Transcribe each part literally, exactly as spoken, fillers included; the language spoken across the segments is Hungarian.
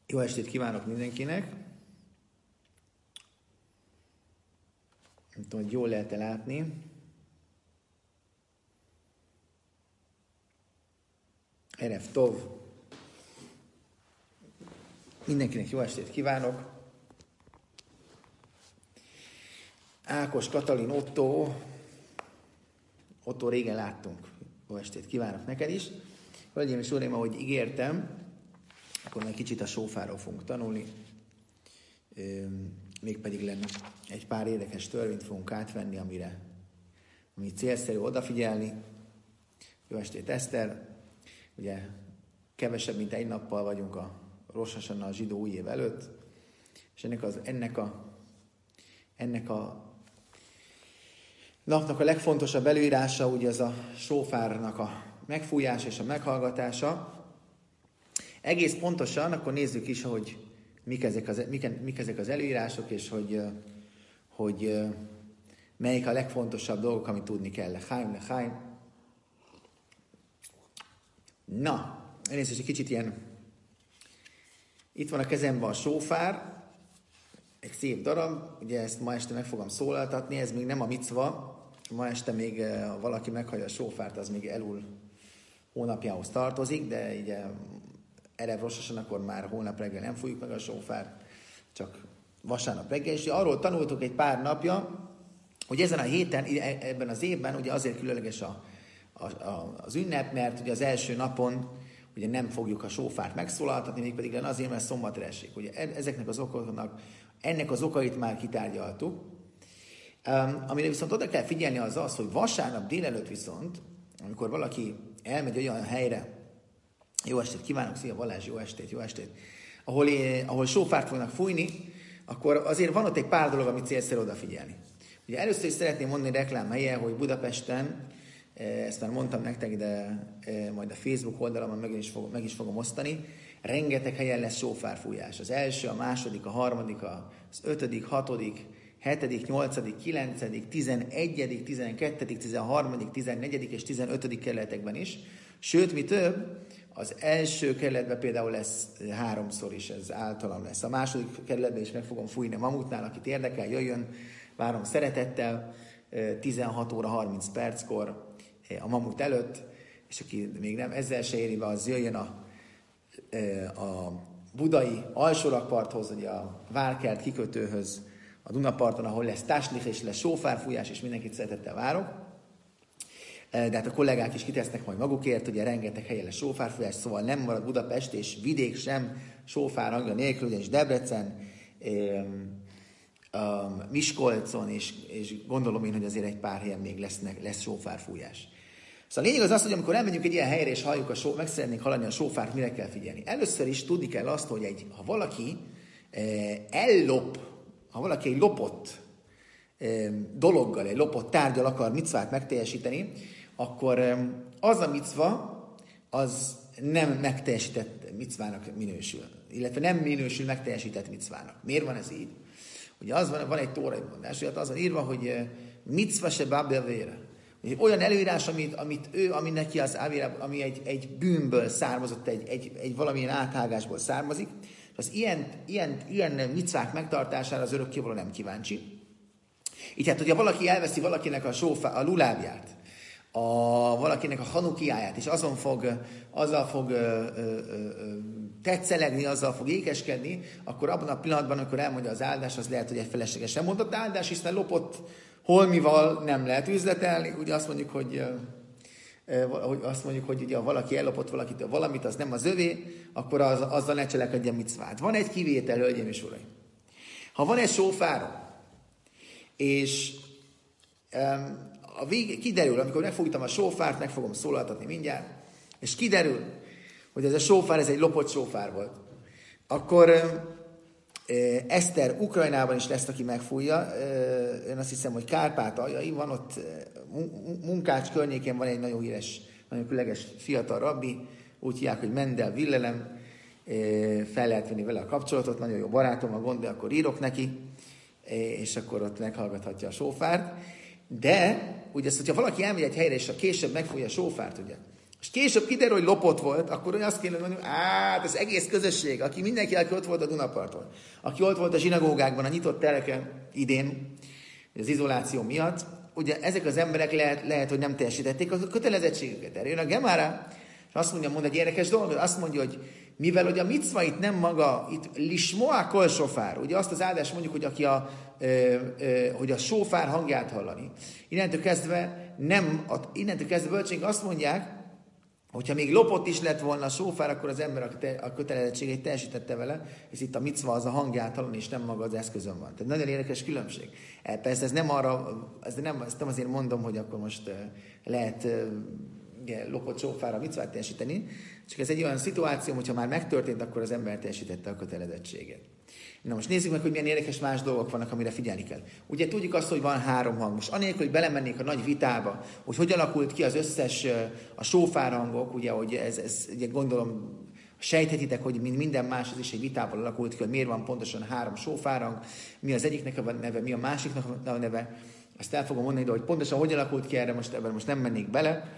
Jó estét kívánok mindenkinek! Nem tudom, hogy jól lehet-e látni. Erev Tov. Mindenkinek jó estét kívánok! Ákos, Katalin, Otto. Otto, régen láttunk. Jó estét kívánok neked is. Hölgyeim és uraim, ahogy ígértem, akkor meg kicsit a sófáról fogunk tanulni. Mégpedig lenne egy pár érdekes törvényt fogunk átvenni, amire ami célszerű odafigyelni. Jó estét, Eszter! Ugye kevesebb, mint egy nappal vagyunk a Rosh Hashanah, a zsidó új év előtt, és ennek, az, ennek, a, ennek a napnak a legfontosabb előírása ugye az a sófárnak a megfújás és a meghallgatása. Egész pontosan, akkor nézzük is, hogy mik ezek az, mik, mik ezek az előírások, és hogy, hogy melyik a legfontosabb dolgok, amit tudni kell. Lechaim, lechaim. Na, elnézést, egy kicsit ilyen, itt van a kezemben a sófár, egy szép darab, ugye ezt ma este meg fogom szólaltatni, ez még nem a micva, ma este még ha valaki meghallja a sófárt, az még Elul hónapjához tartozik, de ugye Erev Rosh Hashanah, akkor már holnap reggel nem fújjuk meg a sófárt, csak vasárnap reggel, és arról tanultuk egy pár napja, hogy ezen a héten, ebben az évben ugye azért különleges a, a, a, az ünnep, mert ugye az első napon ugye nem fogjuk a sófárt megszólaltatni, mégpedig azért, mert szombatra esik. Ugye ezeknek az okoknak, ennek az okait már kitárgyaltuk. Um, amire viszont oda kell figyelni az az, hogy vasárnap délelőtt viszont, amikor valaki elmegy olyan helyre, jó estét kívánok, szia Balázs, jó estét, jó estét, ahol, ahol sófárt fognak fújni, akkor azért van ott egy pár dolog, amit célszerű odafigyelni. Ugye először is szeretném mondani reklám helye, hogy Budapesten, ezt már mondtam nektek, de majd a Facebook oldalamon meg is, fog, meg is fogom osztani, rengeteg helyen lesz sófárfújás. Az első, a második, a harmadik, az ötödik, hatodik, hetedik, nyolcadik, kilencedik, tizenegyedik, tizenkettedik, tizenharmadik, tizennegyedik és tizenötödik kerületekben is. Sőt, mi több, az első kerületben például lesz háromszor is, ez általam lesz. A második kerületben is meg fogom fújni a Mamutnál, akit érdekel, jöjjön, várom szeretettel, tizenhat óra harminc perckor a Mamut előtt, és aki még nem ezzel se éri be, az jöjjön a, a budai alsórakparthoz, ugye a Várkert kikötőhöz, a Dunaparton, ahol lesz táslich és lesz sófárfújás, és mindenkit szeretettel várok. De hát a kollégák is kitesznek majd magukért, ugye rengeteg helyen lesz sófárfújás, szóval nem marad Budapest és vidék sem sófár hangja nélkül, ugyanis Debrecen, Miskolcon, és, és gondolom én, hogy azért egy pár helyen még lesznek, lesz sófárfújás. Szóval a lényeg az az, hogy amikor elmegyünk egy ilyen helyre, és halljuk a só, meg szeretnénk hallani a sófárt, mire kell figyelni. Először is tudni kell azt, hogy egy, ha valaki eh, ellop, ha valaki egy lopott eh, dologgal, egy lopott tárgyal akar micvát megteljesíteni, akkor eh, az a micva, az nem megteljesített micvának minősül. Illetve nem minősül megteljesített micvának. Miért van ez így? Ugye az van, van egy tórai mondás, hogy az van írva, hogy eh, micva se babelvére. Olyan előírás, amit, amit ő, ami neki az ávére, ami egy, egy bűnből származott, egy, egy, egy valamilyen áthágásból származik, és az ilyen, ilyen, ilyen micvák megtartására az örökkévaló nem kíváncsi. Így hát, hogyha valaki elveszi valakinek a, sófá, a lulábját, a, valakinek a hanukiáját, és azon fog, azzal fog ö, ö, ö, tetszelegni, azzal fog ékeskedni, akkor abban a pillanatban, amikor elmondja az áldás, az lehet, hogy egy feleslegesen mondott áldás, hiszen lopott holmival nem lehet üzletelni. Ugye azt mondjuk, hogy, hogy, azt mondjuk, hogy ugye, ha valaki ellopott valakit, valamit, az nem az övé, akkor az, azzal ne cselekedjen micvát. Van egy kivétel, hölgyeim és uraim. Ha van egy sófárom, és um, a vég, kiderül, amikor megfogtam a sófárt, meg fogom szólaltatni mindjárt, és kiderül, hogy ez a sófár, ez egy lopott sófár volt, akkor um, Eszter Ukrajnában is lesz, aki megfújja. Én azt hiszem, hogy Kárpátaljai van ott, Munkács környékén van egy nagyon híres, nagyon különleges fiatal rabbi, úgy hívják, hogy Mendel Villelem, fel lehet venni vele a kapcsolatot, nagyon jó barátom, a gond, de akkor írok neki, és akkor ott meghallgathatja a sófárt. De, ugye ezt, hogyha valaki elmegy egy helyre, és a később megfújja a sófárt, ugye, És később kiderül, hogy lopott volt, akkor azt kéne mondani, hát az egész közösség, aki mindenki, aki ott volt a Dunaparton, aki ott volt a zsinagógákban, a nyitott tereken idén, az izoláció miatt, ugye ezek az emberek lehet, lehet hogy nem teljesítették a kötelezettségüket. Erre jön a Gemára, és azt mondja, mond egy érdekes dolgot, azt mondja, hogy mivel hogy a micva itt nem maga, itt lismoá kol sofár, ugye azt az áldást mondjuk, hogy aki a, ö, ö, hogy a sofár hangját hallani. Innentől kezdve nem, innentől kezdve bölcsénk azt mondják, hogyha még lopott is lett volna a sófár, akkor az ember a, te, a kötelezettségét teljesítette vele, és itt a micva az a hangját hallani, és nem maga az eszközön van. Tehát nagyon érdekes különbség. Persze ez nem arra, ez nem, ezt nem azért mondom, hogy akkor most lehet ugye, lopott sófára micvát teljesíteni, csak ez egy olyan szituáció, hogyha már megtörtént, akkor az ember teljesítette a kötelezettségét. Na most nézzük meg, hogy milyen érdekes más dolgok vannak, amire figyelni kell. Ugye tudjuk azt, hogy van három hang. Most anélkül, hogy belemennék a nagy vitába, hogy hogy alakult ki az összes a sófárhangok, ugye, hogy ez, ez ugye gondolom, sejthetitek, hogy minden más, ez is egy vitával alakult ki, hogy miért van pontosan három sófárhang, mi az egyiknek a neve, mi a másiknak a neve. Ezt el fogom mondani, de hogy pontosan hogy alakult ki erre, most, ebben most nem mennék bele.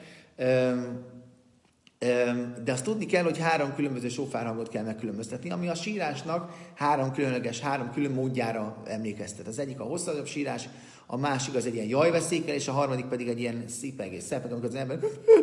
De azt tudni kell, hogy három különböző sófárhangot kell megkülönböztetni, ami a sírásnak három különleges, három külön módjára emlékeztet. Az egyik a hosszabb sírás, a másik az egy ilyen jajveszékkel, és a harmadik pedig egy ilyen szipegés, szepeg, amikor az ember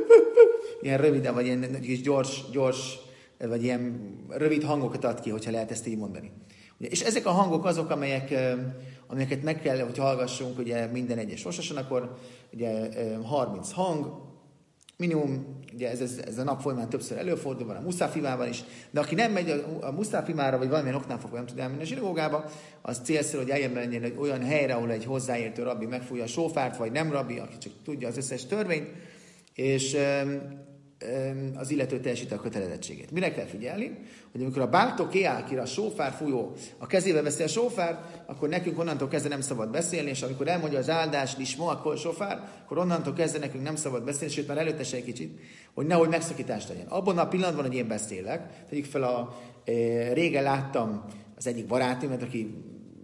ilyen röviden, vagy ilyen kis gyors, gyors, vagy ilyen rövid hangokat ad ki, hogyha lehet ezt így mondani. Ugye, és ezek a hangok azok, amelyek, amelyeket meg kell, hogy hallgassunk ugye minden egyes rososon, akkor ugye harminc hang, minimum, ugye ez, ez, ez a nap folyamán többször előfordul, van a muszáfimában is, de aki nem megy a, a muszáfimára, vagy valamilyen oknál fogva nem tud elmenni a zsinagógába, az célszerű, hogy eljön egy olyan helyre, ahol egy hozzáértő rabbi megfújja a sófárt, vagy nem rabbi, aki csak tudja az összes törvényt, és um, um, az illető teljesíti a kötelezettségét. Mire kell figyelni? Hogy amikor a báltó kéálkira, a sófár fújó a kezébe veszi a sófárt, akkor nekünk onnantól kezdve nem szabad beszélni, és amikor elmondja az áldás, lismo, akkor sófár, akkor onnantól kezdve nekünk nem szabad beszélni, sőt már előtte se egy kicsit, hogy nehogy megszakítást legyen. Abban a pillanatban, hogy én beszélek, tegyük fel a e, régen láttam az egyik barátomat, aki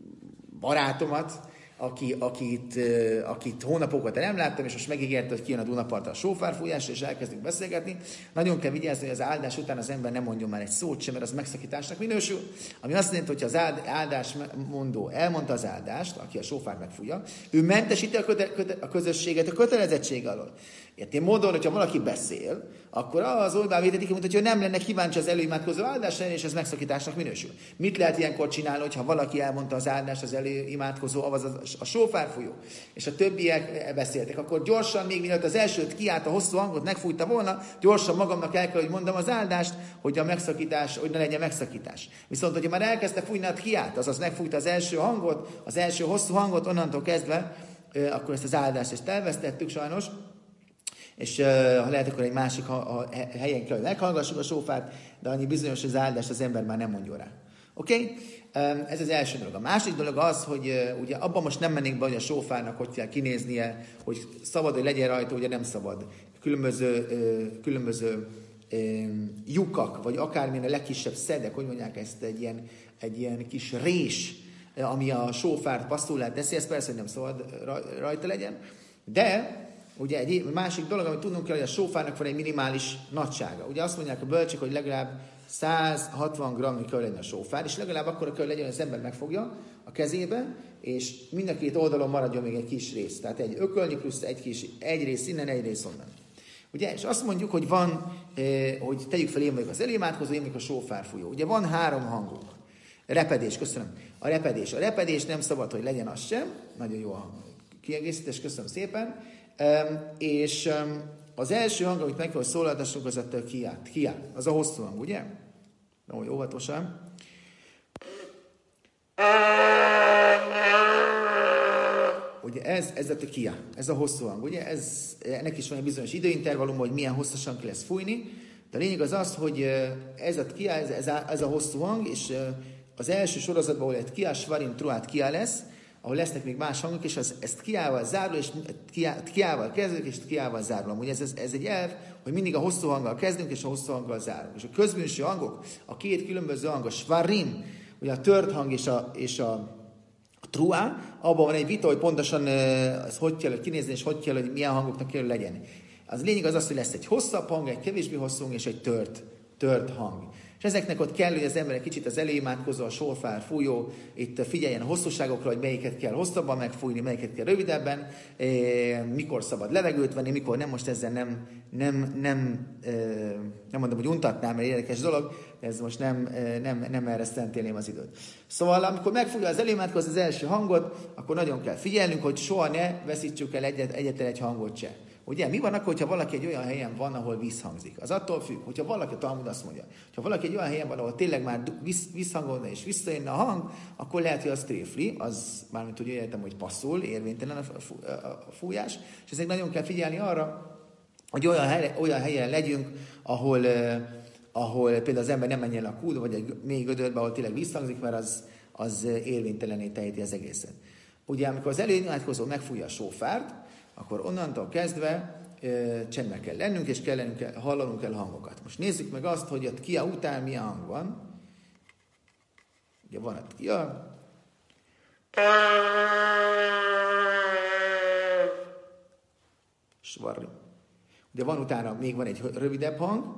barátomat, Aki, akit, akit hónapokat nem láttam, és most megígérte, hogy kijön a Dunapartra a sófárfújásra, és elkezdünk beszélgetni. Nagyon kell vigyázni, hogy az áldás után az ember nem mondjon már egy szót sem, mert az megszakításnak minősül. Ami azt jelenti, hogy az áldás mondó elmondta az áldást, aki a sófár megfújja, ő mentesíti a, köte, köte, a közösséget a kötelezettség alól. Ilyen módon, hogyha valaki beszél, akkor az olybá védetik, mint hogyha nem lenne kíváncsi az előimádkozó áldásra, és ez megszakításnak minősül. Mit lehet ilyenkor csinálni, hogyha valaki elmondta az áldást, az előimádkozó, avaz a sófárfújó, és a többiek beszéltek, akkor gyorsan, még mielőtt az elsőt kiállt a hosszú hangot, megfújta volna, gyorsan magamnak el kell, hogy mondom az áldást, hogy a megszakítás, hogy ne legyen megszakítás. Viszont, hogyha már elkezdte fújni, hát kiállt, azaz megfújta az első hangot, az első hosszú hangot, onnantól kezdve, akkor ezt az áldást ezt elvesztettük sajnos, és uh, ha lehet, akkor egy másik ha, ha, helyen kell, hogy meghallgassuk a sófát, de annyi bizonyos az áldást az ember már nem mondja rá. Oké? Okay? Um, ez az első dolog. A másik dolog az, hogy uh, ugye abban most nem mennénk be, hogy a sófárnak hogy kell kinéznie, hogy szabad, hogy legyen rajta, ugye nem szabad. Különböző, uh, különböző um, lyukak, vagy akármilyen a legkisebb szedek, hogy mondják ezt, egy ilyen, egy ilyen kis rés, ami a sófárt passzulát teszi, ez persze, hogy nem szabad rajta legyen, de ugye egy másik dolog, amit tudnunk kell, hogy a sófárnak van egy minimális nagysága. Ugye azt mondják a bölcsek, hogy legalább száz hatvan grammnyi kell legyen a sófár, és legalább akkor kell legyen, hogy az ember megfogja a kezébe, és mind a két oldalon maradjon még egy kis rész. Tehát egy ökölnyi plusz egy kis, egy rész innen, egy rész onnan. Ugye, és azt mondjuk, hogy van, eh, hogy tegyük fel, én vagyok az előimádkozó, én vagyok a sófárfújó. Ugye van három hangunk. Repedés, köszönöm. A repedés. A repedés nem szabad, hogy legyen az sem. Nagyon jó a kiegészítés, köszönöm szépen. Um, és um, az első hang, amit meg kell, hogy szólaltassunk, az a kiá. Kiá. Az a hosszú hang, ugye? Na, hogy óvatosan. Ugye ez, ez a kiá. Ez a hosszú hang, ugye? Ez, ennek is van egy bizonyos időintervallum, hogy milyen hosszasan ki lesz fújni. De a lényeg az az, hogy ez a kiá, ez, ez, a, ez a hosszú hang, és az első sorozatban, ahol egy kiá, svarim, truát kiá lesz, ahol lesznek még más hangok, és az, ezt kiával zárul, és kiá, kiával kezdünk, és kiával zárul. Ugye ez, ez, ez egy elv, hogy mindig a hosszú hanggal kezdünk, és a hosszú hanggal zárunk. És a közbűnső hangok, a két különböző hang, a svarim, ugye a tört hang és a, és a, a truá, abban van egy vita, hogy pontosan ez hogy kell, hogy kinézni, és hogy kell, hogy milyen hangoknak kell legyen. Az lényeg az az, hogy lesz egy hosszabb hang, egy kevésbé hosszú hang, és egy tört, tört hang. És ezeknek ott kell, hogy az ember egy kicsit az előimádkozó, a sorfár fújó, itt figyeljen a hosszúságokra, hogy melyiket kell hosszabban megfújni, melyiket kell rövidebben, mikor szabad levegőt venni, mikor nem, most ezzel nem, nem, nem, nem mondom, hogy untatnám, mert érdekes dolog, ez most nem, nem, nem erre szentélném az időt. Szóval, amikor megfújja az előimádkozó az első hangot, akkor nagyon kell figyelnünk, hogy soha ne veszítsük el egyet, egyetlen egy hangot se. Ugye, mi van akkor, hogyha valaki egy olyan helyen van, ahol visszhangzik? Az attól függ, hogyha valaki, a Talmud azt mondja, hogyha valaki egy olyan helyen van, ahol tényleg már visz, visszhangolna és visszajönne a hang, akkor lehet, hogy az tréfli, az mármint úgy értem, hogy passzul, érvénytelen a, fú, a fújás, és ezért nagyon kell figyelni arra, hogy olyan, hely, olyan helyen legyünk, ahol, eh, ahol például az ember nem menjen a kúdba, vagy egy mély gödörbe, ahol tényleg visszhangzik, mert az, az érvénytelené teheti az egészet. Ugye, amikor az előimádkozó megfújja a sófárt, akkor onnantól kezdve e, csendben kell lennünk, és kell lennünk, hallanunk kell hangokat. Most nézzük meg azt, hogy a tkia után milyen hang van. Ugye van a tkia. Svarri. Ugye van utána, még van egy rövidebb hang.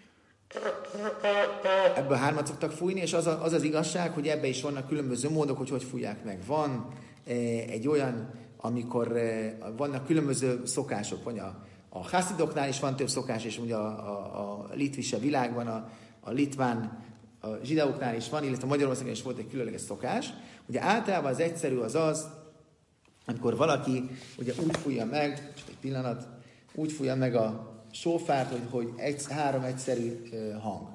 Ebből hármat szoktak fújni, és az, a, az az igazság, hogy ebbe is vannak különböző módok, hogy hogy fújják meg. Van e, egy olyan, amikor e, vannak különböző szokások, vagy a, a hászidoknál is van több szokás, és ugye a, a, a litvise világban, a, a litván, a zsidóknál is van, illetve Magyarországon is volt egy különleges szokás. Ugye általában az egyszerű az az, amikor valaki ugye úgy fújja meg, csak egy pillanat, úgy fújja meg a sófárt, hogy, hogy egy, három egyszerű uh, hang.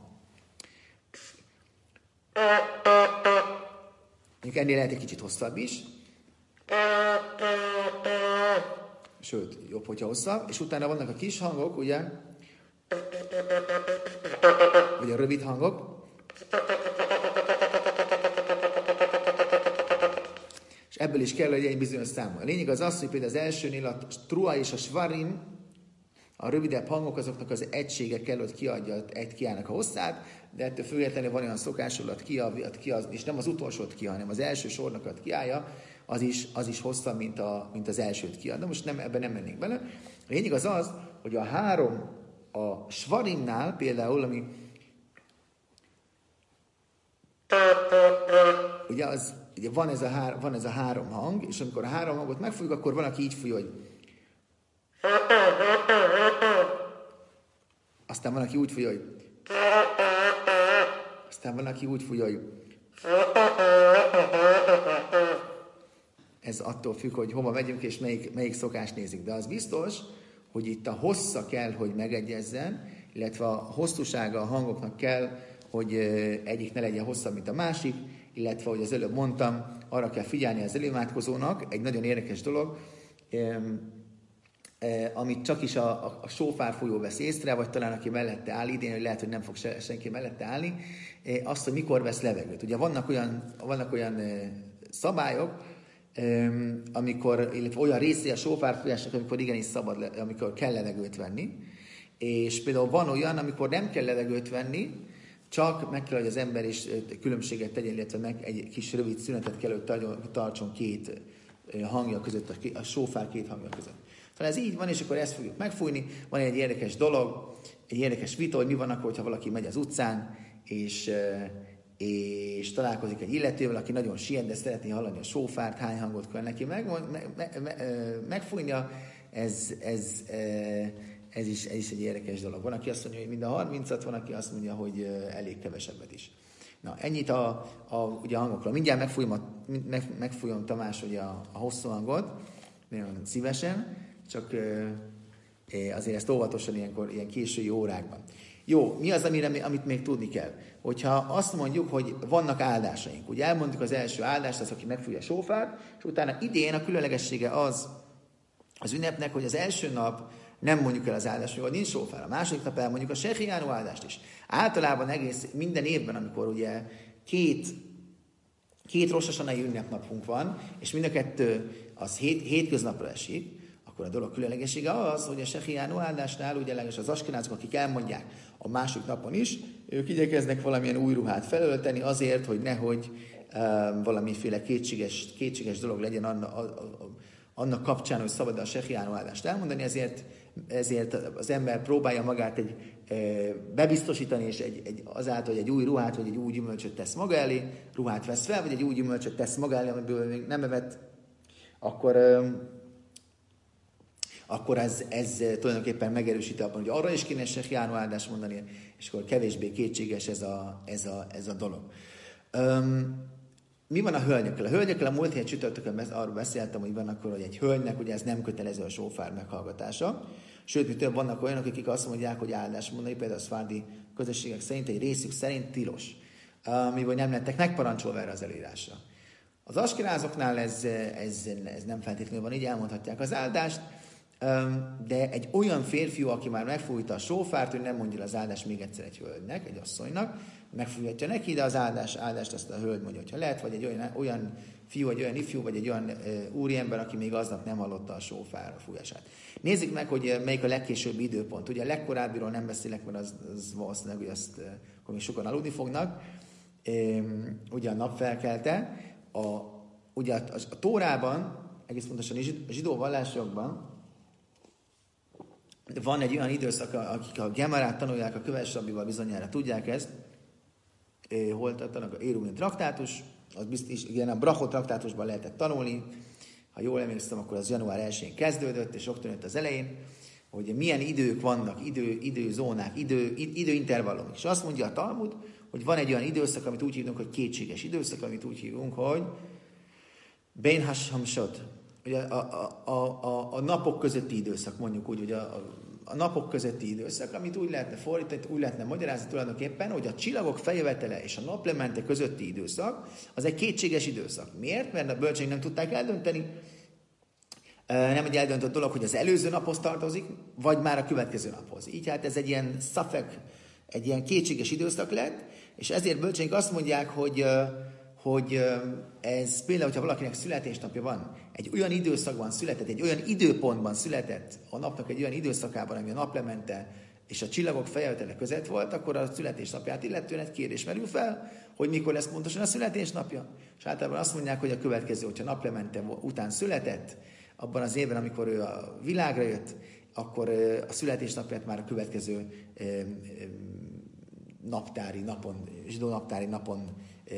Mondjuk ennél lehet egy kicsit hosszabb is. Sőt, jobb, hogyha hosszabb. És utána vannak a kis hangok, ugye? Vagy a rövid hangok. És ebből is kell, hogy egy bizonyos szám. A lényeg az az, hogy például az elsőnél a trua és a svarim, a rövidebb hangok, azoknak az egysége kell, hogy kiadja egy kiának a hosszát, de ettől függetlenül van olyan szokás, hogy a tkia, a tkia, és nem az utolsó tkia, hanem az első sornak a tkiája, az is, az is hosszabb, mint, a, mint az első tkia. De most nem, ebben nem mennénk bele. A lényeg az az, hogy a három, a svarimnál például, ami ugye, az, ugye van, ez a hár, van ez a három hang, és amikor a három hangot megfújjuk, akkor van, aki így fúj, hogy aztán van, aki úgy fújja, hogy aztán van, aki úgy fújja, hogy ez attól függ, hogy hova megyünk, és melyik, melyik szokást nézik. De az biztos, hogy itt a hossza kell, hogy megegyezzen, illetve a hosszúsága a hangoknak kell, hogy egyik ne legyen hosszabb, mint a másik, illetve, hogy az előbb mondtam, arra kell figyelni az előimádkozónak, egy nagyon érdekes dolog, Eh, amit csak is a, a, a sófárfújó vesz észre, vagy talán aki mellette áll, idén, hogy lehet, hogy nem fog se, senki mellette állni, eh, azt, hogy mikor vesz levegőt. Ugye vannak olyan, vannak olyan eh, szabályok, eh, amikor, illetve olyan részé a sófárfújásnak, amikor igenis szabad, amikor kell levegőt venni, és például van olyan, amikor nem kell levegőt venni, csak meg kell, hogy az ember is különbséget tegyen, illetve meg egy kis rövid szünetet kell, hogy tartson két hangja között, a sófár két hangja között. Szóval ez így van, és akkor ezt fogjuk megfújni. Van egy érdekes dolog, egy érdekes vita, hogy mi van akkor, hogyha valaki megy az utcán, és, és találkozik egy illetővel, aki nagyon siet, de szeretné hallani a sófárt, hány hangot kell neki meg, meg, meg, meg, megfújnia. Ez, ez, ez, is, ez is egy érdekes dolog. Van, aki azt mondja, hogy mind a harmincat, van, aki azt mondja, hogy elég kevesebbet is. Na, ennyit a, a, ugye a hangokról. Mindjárt megfújom, a, meg, megfújom Tamás ugye a, a hosszú hangot, nagyon szívesen, csak euh, azért ezt óvatosan ilyenkor, ilyen késői órákban. Jó, mi az, amire, amit még tudni kell? Hogyha azt mondjuk, hogy vannak áldásaink, ugye elmondjuk az első áldást, az, aki megfújja a sófárt, és utána idén a különlegessége az az ünnepnek, hogy az első nap nem mondjuk el az áldást, hogy nincs sófár. A második nap elmondjuk a sehiánú áldást is. Általában egész minden évben, amikor ugye két két Rosh Hashanai ünnepnapunk van, és mind a kettő az hét, hétköznapra esik, akkor a dolog különlegessége az, hogy a sehiánú áldásnál, ugye legalábbis az askenázok, akik elmondják a másik napon is, ők igyekeznek valamilyen új ruhát felölteni azért, hogy nehogy um, valamiféle kétséges, kétséges dolog legyen anna, a, a, a, annak kapcsán, hogy szabad a sehiánú áldást elmondani, ezért ezért az ember próbálja magát egy, bebiztosítani, és egy, egy, azáltal, hogy egy új ruhát, vagy egy új gyümölcsöt tesz maga elé, ruhát vesz fel, vagy egy új gyümölcsöt tesz maga elé, amiből még nem evett, akkor, akkor ez, ez tulajdonképpen megerősíti abban, hogy arra is kéne Sehjánó áldást mondani, és akkor kevésbé kétséges ez a, ez a, ez a dolog. Um, mi van a hölgyekkel? A hölgyekkel a múlt hét csütörtökön arról beszéltem, hogy van akkor, hogy egy hölgynek ugye ez nem kötelező a sófár meghallgatása. Sőt, mi több vannak olyanok, akik azt mondják, hogy áldást mondani, például a szfárdi közösségek szerint, egy részük szerint tilos, mi vagy nem lettek megparancsolva erre az előírásra. Az askenázoknál ez, ez, ez nem feltétlenül van, így elmondhatják az áldást, de egy olyan férfiú, aki már megfújta a sófárt, ő nem mondja az áldást még egyszer egy hölgynek, egy asszonynak, megfújhatja neki, de az áldás, áldást azt a hölgy mondja, hogyha lehet, vagy egy olyan, olyan fiú, egy olyan ifjú, vagy egy olyan e, úriember, aki még aznap nem hallotta a sófár fújását. Nézzük meg, hogy melyik a legkésőbbi időpont. Ugye a legkorábbiról nem beszélek, mert az, az valószínűleg, hogy azt akkor még sokan aludni fognak. E, ugye a napfelkelte. A, ugye a, a, a Tórában, egész pontosan a zsidó vallásokban van egy olyan időszak, akik a Gemarát tanulják, a köves rabbival bizonyára tudják ezt, e, hol tartanak, a Érumén traktátus, az biztos, igen, a Brachot traktátusban lehetett tanulni, ha jól emlékszem, akkor az január elsején kezdődött, és október az elején, hogy milyen idők vannak, idő, időzónák, idő, időintervallumok. És azt mondja a Talmud, hogy van egy olyan időszak, amit úgy hívunk, hogy kétséges időszak, amit úgy hívunk, hogy Bein Hashamsot, ugye a, a, a, a, a napok közötti időszak, mondjuk úgy, hogy a, a, a napok közötti időszak, amit úgy lehetne fordítani, úgy lehetne magyarázni tulajdonképpen, hogy a csillagok feljövetele és a naplemente közötti időszak, az egy kétséges időszak. Miért? Mert a bölcseink nem tudták eldönteni, nem egy eldöntött dolog, hogy az előző naphoz tartozik, vagy már a következő naphoz. Így hát ez egy ilyen szafek, egy ilyen kétséges időszak lett, és ezért bölcseink azt mondják, hogy, hogy ez például, hogyha valakinek születésnapja van, egy olyan időszakban született, egy olyan időpontban született a napnak egy olyan időszakában, ami a naplemente és a csillagok feljövetele között volt, akkor a születésnapját illetően egy kérdés merül fel, hogy mikor lesz pontosan a születésnapja. És általában azt mondják, hogy a következő, hogyha naplemente után született, abban az évben, amikor ő a világra jött, akkor a születésnapját már a következő naptári napon, zsidó naptári napon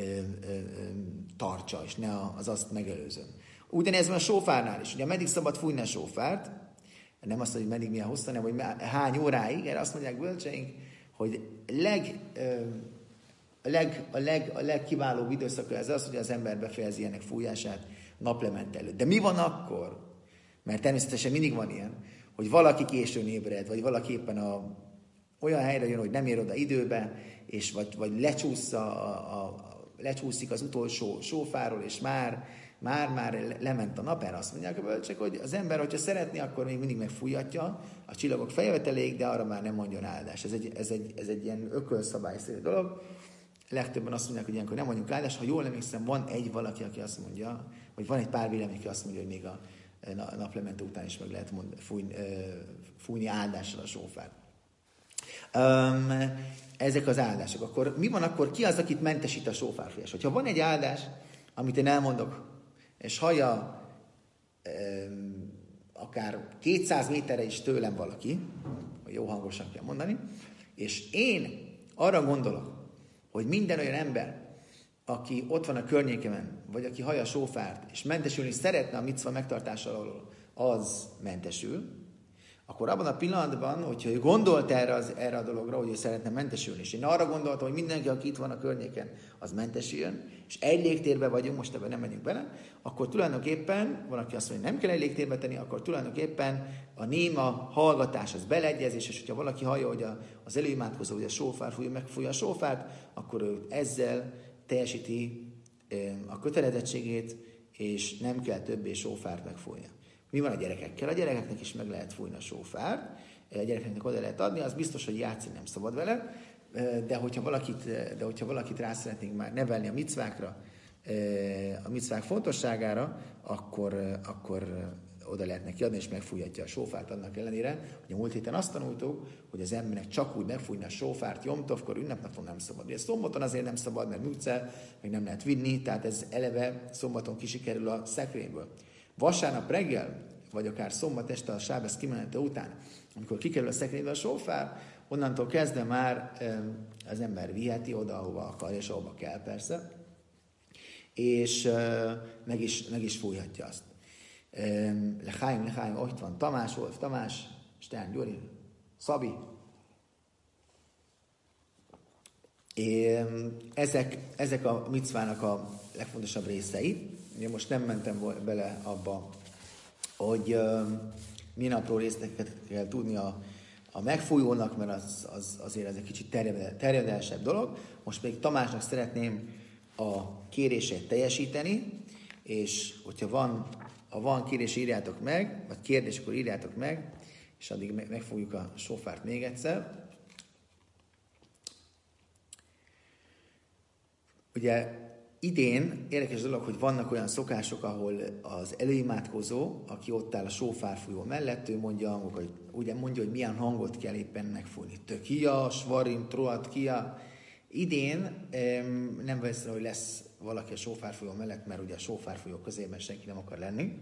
tartsa, és ne az azt megelőzön. Ugyanez van a sófárnál is. Ugye meddig szabad fújni a sófárt? Nem azt, hogy meddig milyen hosszan, hanem hogy hány óráig. Erre azt mondják bölcseink, hogy leg, a, leg, a, leg, a legkiválóbb időszaka ez az, hogy az ember befejezi ennek fújását naplement előtt. De mi van akkor? Mert természetesen mindig van ilyen, hogy valaki későn ébred, vagy valaki éppen a, olyan helyre jön, hogy nem ér oda időbe, és vagy, vagy lecsúsz a, a, a, lecsúszik az utolsó sófáról, és már, már, már lement a nap. Erre azt mondják a bölcsek, hogy az ember, hogyha szeretné, akkor még mindig megfújhatja a csillagok feljöveteléig, de arra már nem mondjon áldást. Ez egy, ez egy, ez egy ilyen ökölszabályszerű dolog. Legtöbben azt mondják, hogy ilyenkor nem mondjuk áldást. Ha jól emlékszem, van egy valaki, aki azt mondja, vagy van egy pár vélemény, aki azt mondja, hogy még a naplemente után is meg lehet mond, fújni, fújni áldással a sófát. Um, ezek az áldások. Akkor mi van akkor? Ki az, akit mentesít a sófárfújás? Hogyha van egy áldás, amit én elmondok, és hallja um, akár kétszáz méterre is tőlem valaki, jó hangosan kell mondani, és én arra gondolok, hogy minden olyan ember, aki ott van a környékemen, vagy aki hallja a sófárt, és mentesülni szeretne a micva megtartása alól, az mentesül, akkor abban a pillanatban, hogyha ő gondolt erre, az, erre a dologra, hogy ő szeretne mentesülni, és én arra gondoltam, hogy mindenki, aki itt van a környéken, az mentesüljön, és egy légtérben vagyunk, most ebben nem menjünk bele, akkor tulajdonképpen, van, aki azt mondja, hogy nem kell egy légtérbe tenni, akkor tulajdonképpen a néma hallgatás, az beleegyezés, és hogyha valaki hallja, hogy a, az előimádkozó, hogy a sófár fújja, megfújja a sófárt, akkor ő ezzel teljesíti a kötelezettségét, és nem kell többé sófárt megfújni. Mi van a gyerekekkel? A gyerekeknek is meg lehet fújni a sófárt, a gyerekeknek oda lehet adni, az biztos, hogy játszani nem szabad vele, de hogyha valakit, de hogyha valakit rá szeretnénk már nevelni a micvákra, a micvák fontosságára, akkor, akkor oda lehet neki adni, és megfújhatja a sófárt annak ellenére, hogy a múlt héten azt tanultuk, hogy az embernek csak úgy megfújni a sófárt, Jomtovkor, ünnepnapon nem szabad. Ugye szombaton azért nem szabad, mert műce, meg nem lehet vinni, tehát ez eleve szombaton kisikerül a szekrényből. Vasárnap reggel vagy akár szombat este a sábesz kimenete után, amikor kikerül a szekrénybe a sófár, onnantól kezdve már az ember viheti oda, ahova akar, és ahova kell persze, és meg is, meg is fújhatja azt. Lechaim, Lechaim, ott van Tamás, Wolf Tamás, Stern Gyuri, Szabi. Ezek, ezek a micvának a legfontosabb részei. Én most nem mentem bele abba, hogy uh, milyen apró részeket kell tudni a, a megfújónak, mert az, az, azért ez egy kicsit terjedelmesebb dolog. Most még Tamásnak szeretném a kérését teljesíteni, és hogyha van, ha van kérés, írjátok meg, vagy kérdés, akkor írjátok meg, és addig megfogjuk a sofárt még egyszer. Ugye idén érdekes dolog, hogy vannak olyan szokások, ahol az előimádkozó, aki ott áll a sófárfújó mellett, ő mondja a hangokat, ugye mondja, hogy milyen hangot kell éppen megfújni. Tökia, svarim, troat, kia. Idén nem vesz, hogy lesz valaki a sófárfújó mellett, mert ugye a sófárfújó közében senki nem akar lenni.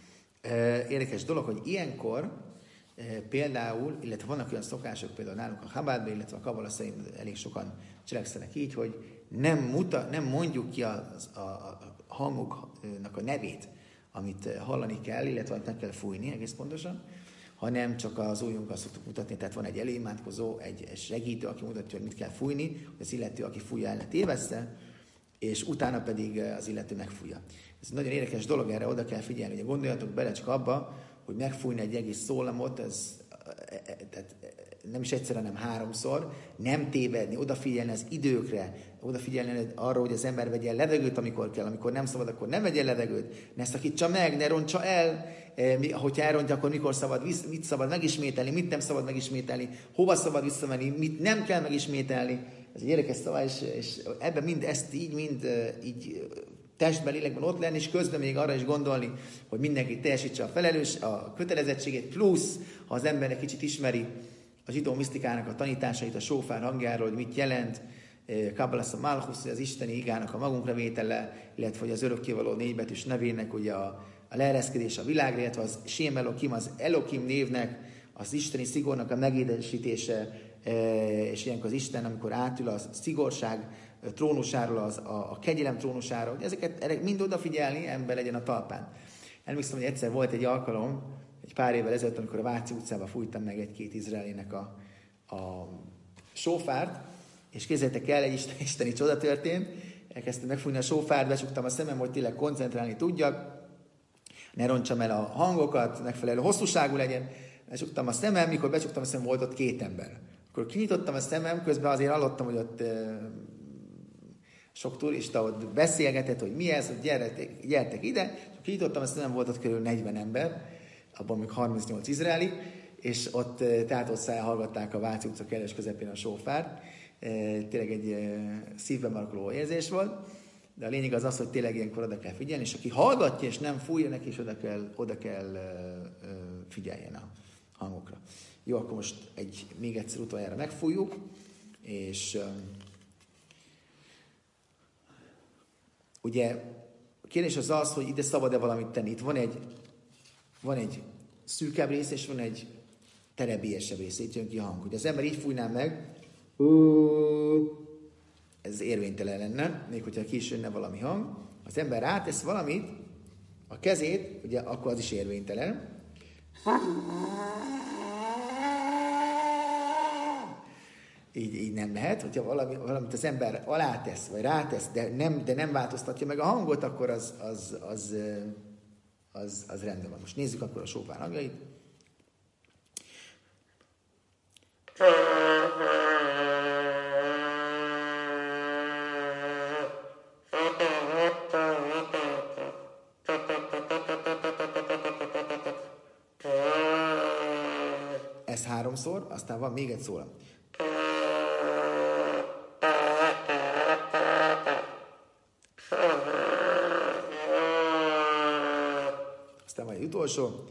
Érdekes dolog, hogy ilyenkor például, illetve vannak olyan szokások, például nálunk a Chabádban, illetve a Kabala szerint elég sokan cselekszenek így, hogy nem, muta, nem mondjuk ki a, a, a hangoknak a nevét, amit hallani kell, illetve amit meg kell fújni egész pontosan, hanem csak az ujjunkkal szoktuk mutatni. Tehát van egy előimádkozó, egy segítő, aki mutatja, hogy mit kell fújni, hogy az illető, aki fújja el, ne tévessze, és utána pedig az illető megfújja. Ez nagyon érdekes dolog, erre oda kell figyelni. Ugye gondoljatok bele csak abba, hogy megfújni egy egész szólamot, ez tehát nem is egyszer, hanem háromszor, nem tévedni, odafigyelni az időkre, odafigyelni arra, hogy az ember vegyen levegőt, amikor kell, amikor nem szabad, akkor ne vegyen levegőt, ne szakítsa meg, ne rontsa el, hogyha elrontja, akkor mikor szabad, mit szabad megismételni, mit nem szabad megismételni, hova szabad visszamenni, mit nem kell megismételni. Ez egy érdekes szabály, és, és ebben mind ezt így, mind így testben, lélekben ott lenni, és közben még arra is gondolni, hogy mindenki teljesítse a felelős, a kötelezettségét, plusz, ha az ember egy kicsit ismeri a zsidó misztikának a tanításait, a sófár hangjáról, hogy mit jelent, Kabbalas a Malchus, az isteni igának a magunkra vétele, illetve hogy az örökkévaló négybetűs nevének ugye a, a leereszkedés a világra, illetve az Sém Elokim, az Elokim névnek, az isteni szigornak a megédesítése, és ilyenkor az Isten, amikor átül a szigorság trónusáról, az, a, a kegyelem trónusára, hogy ezeket erre mind odafigyelni, ember legyen a talpán. Emlékszem, hogy egyszer volt egy alkalom, egy pár évvel ezelőtt, amikor a Váci utcába fújtam meg egy-két izraelinek a, a sófárt, és képzeljétek el, egy isteni, isteni csoda történt, elkezdtem megfújni a sófárt, becsuktam a szemem, hogy tényleg koncentrálni tudjak, ne rontsam el a hangokat, megfelelő hosszúságú legyen, becsuktam a szemem, mikor becsuktam a szemem, volt ott két ember. Akkor kinyitottam a szemem, közben azért hallottam, hogy ott e, sok turista ott beszélgetett, hogy mi ez, hogy gyertek, gyertek ide, és kinyitottam a szemem, volt ott körül negyven ember, abban még harmincnyolc izraeli, és ott tehát ott hallgatták a Váci utca kellős közepén a sófárt. Tényleg egy szívbe markoló érzés volt, de a lényeg az az, hogy tényleg ilyenkor oda kell figyelni, és aki hallgatja és nem fújja, neki is oda kell, oda kell figyeljen a hangokra. Jó, akkor most egy, még egyszer utoljára megfújjuk, és ugye a kérdés az az, hogy ide szabad-e valamit tenni. Itt van egy, van egy szűkebb rész, és van egy terebélyesebb rész, itt jön ki a hang. Hogy az ember így fújná meg, ez érvénytelen lenne, még hogyha ki is jönne valami hang. Az ember rátesz valamit, a kezét, ugye akkor az is érvénytelen. Így, így nem lehet, hogyha valami, valamit az ember alátesz, vagy rátesz, de nem, de nem változtatja meg a hangot, akkor az, az, az, az, az rendben van. Most nézzük akkor a sófár hangjait. Ez háromszor, aztán van még egy szólam. Aztán van egy utolsó.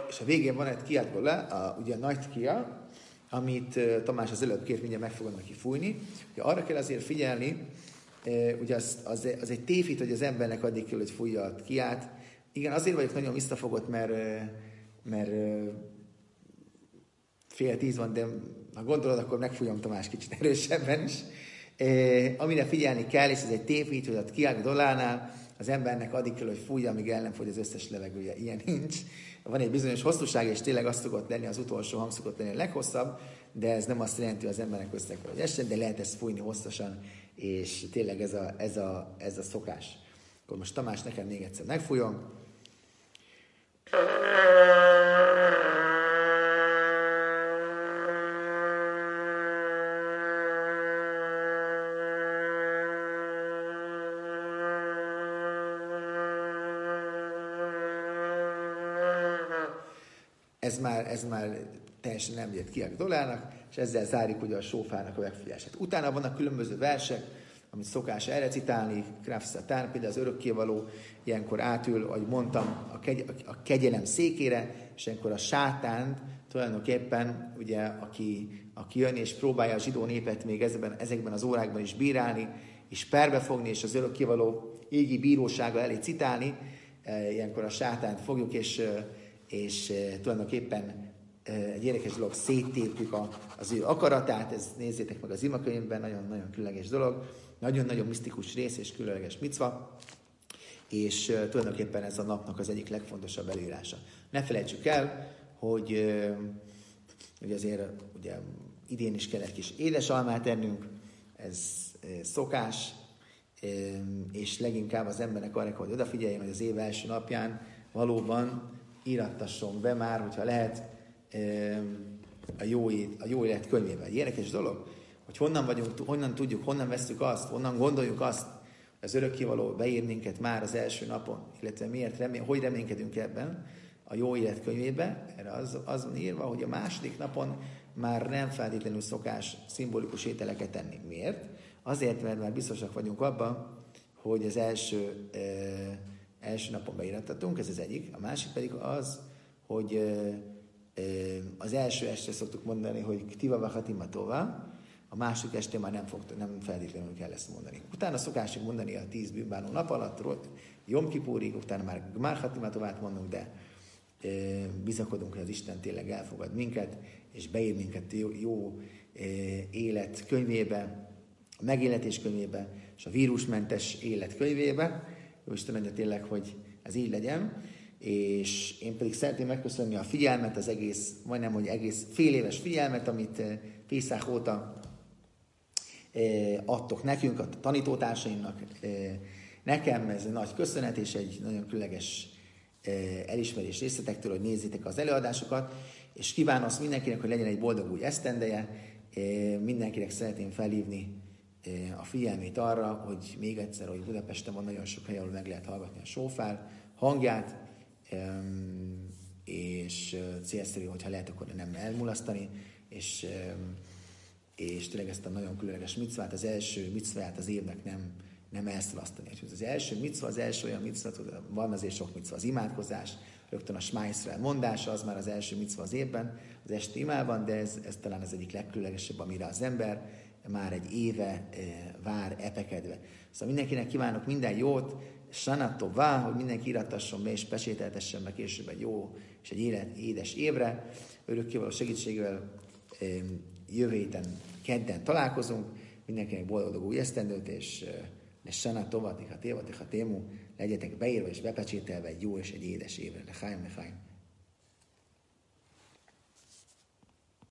és a végén van egy kiát gola, a, ugye a nagy kia, amit uh, Tamás az előbb kért, mindjárt meg fogom neki fújni. Ugye arra kell azért figyelni, uh, ugye az, az, az egy tévhit, hogy az embernek addig kell, hogy fújja a kiát. Igen, azért vagyok nagyon visszafogott, mert, uh, mert uh, fél tíz van, de ha gondolod, akkor megfújom Tamás kicsit erősebben is. Uh, amire figyelni kell, és ez egy tévhit, hogy a kiák dolánál az embernek addig kell, hogy fújja, amíg el nem fogy az összes levegője. Ilyen nincs. Van egy bizonyos hosszúság, és tényleg az szokott lenni, az utolsó hang szokott lenni a leghosszabb, de ez nem azt jelenti, hogy az embernek össze kell, hogy essen, de lehet ezt fújni hosszasan, és tényleg ez a, ez a, ez a szokás. Akkor most Tamás, nekem még egyszer megfújom. Ez már, ez már teljesen nem jött ki a dolának, és ezzel zárjuk ugye a sófárnak a megfújását. Utána vannak különböző versek, amit szokás elrecitálni, Krafszatán, például az örökkévaló ilyenkor átül, ahogy mondtam, a, kegy, a kegyelem székére, és ilyenkor a sátánt tulajdonképpen, ugye, aki, aki jön és próbálja a zsidó népet még ezekben, ezekben az órákban is bírálni, és perbefogni, és az örökkévaló égi bírósága elé citálni, ilyenkor a sátánt fogjuk, és és uh, tulajdonképpen uh, egy érdekes dolog, széttépjük a, az ő akaratát, ez nézzétek meg az imakönyvben, nagyon-nagyon különleges dolog, nagyon-nagyon misztikus rész és különleges micva, és uh, tulajdonképpen ez a napnak az egyik legfontosabb előírása. Ne felejtsük el, hogy, uh, hogy azért ugye, idén is kell egy kis édesalmát ennünk, ez uh, szokás, uh, és leginkább az embernek arra, hogy odafigyeljen, hogy az év első napján valóban írattasson be már, hogyha lehet, a jó, a jó élet könyvében. Egy érdekes dolog, hogy honnan vagyunk, honnan tudjuk, honnan vesztük azt, honnan gondoljuk azt, hogy az örökkévaló beír minket már az első napon, illetve miért remény, hogy reménykedünk ebben a jó élet könyvébe. Erre az, az van írva, hogy a második napon már nem feltétlenül szokás szimbolikus ételeket enni. Miért? Azért, mert már biztosak vagyunk abban, hogy az első első napon beirattatunk, ez az egyik. A másik pedig az, hogy ö, ö, az első este szoktuk mondani, hogy Ktiva Vachatima Tova, a másik este már nem, fog, nem feltétlenül kell ezt mondani. Utána szokásig mondani a tíz bűnbánó nap alatt, Jom Kipúrig, utána már Gmar Hatima Továt mondunk, de ö, bizakodunk, hogy az Isten tényleg elfogad minket, és beír minket jó, jó ö, élet könyvébe, a megéletés könyvébe, és a vírusmentes élet könyvébe. Jó Isten adja tényleg, hogy ez így legyen, és én pedig szeretném megköszönni a figyelmet, az egész, majdnem, hogy egész fél éves figyelmet, amit Pészák óta adtok nekünk, a tanítótársaimnak. Nekem ez egy nagy köszönet, és egy nagyon különleges elismerés részletektől, hogy nézzétek az előadásokat, és kívánom azt mindenkinek, hogy legyen egy boldog új esztendeje. Mindenkinek szeretném felhívni a figyelmét arra, hogy még egyszer, hogy Budapesten van nagyon sok hely, ahol meg lehet hallgatni a sófár hangját, és célszerű, hogyha lehet, akkor nem elmulasztani, és, és tényleg ezt a nagyon különleges micvát, az első micvát az évnek nem, nem elszalasztani. És az első micva, az első olyan micva, van azért sok micva, az imádkozás, rögtön a Shema Yisrael mondása, az már az első micva az évben, az esti imában, de ez, ez talán az egyik legkülönlegesebb, amire az ember már egy éve e, vár epekedve. Szóval mindenkinek kívánok minden jót, Shana Tová, hogy mindenki irattasson be és pecsételtessen be később egy jó és egy élet, édes évre. Örökkévaló segítségével e, jövő héten kedden találkozunk. Mindenkinek boldog új esztendőt, és e, Shana Tová, Tiha Téva, Tiha Tému, legyetek beírva és bepecsételve egy jó és egy édes évre. Lechaim, lechaim.